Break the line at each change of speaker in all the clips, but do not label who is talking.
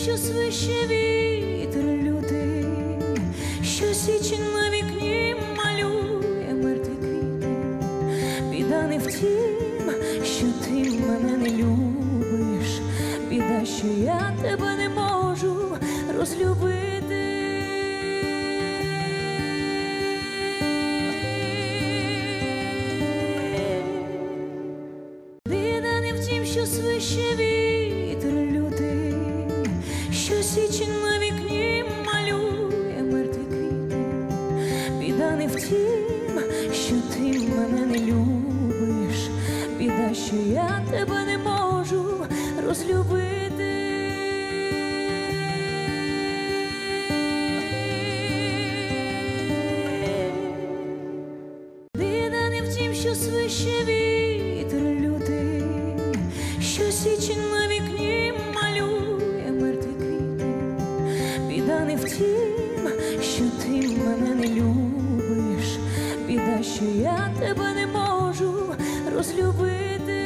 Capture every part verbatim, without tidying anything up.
що свище вітер лютий, що січень на вікні малює мертві квіти. Біда не в тім, що ти мене не любиш, біда, що я тебе не можу розлюбити. Біда не в тім, що свище вітер лютий, що січень на вікні малює мертві квіти. Біда не в тім, що ти мене не любиш, біда, що я тебе не можу розлюбити. Біда не в тім, що свище вітер лютий, що січень на вікні малює мертві квіти. Біда не в тім, що ти мене не любиш, біда, що я тебе не можу розлюбити.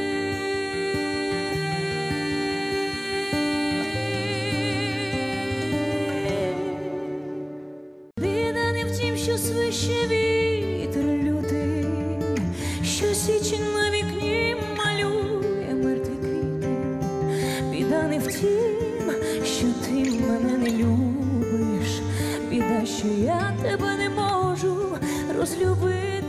Біда не в тім, що свище вітер лютий, що січень на вікні малює мертві квіти. Біда не в тім, що ти мене не любиш, біда, що я тебе не можу розлюбити.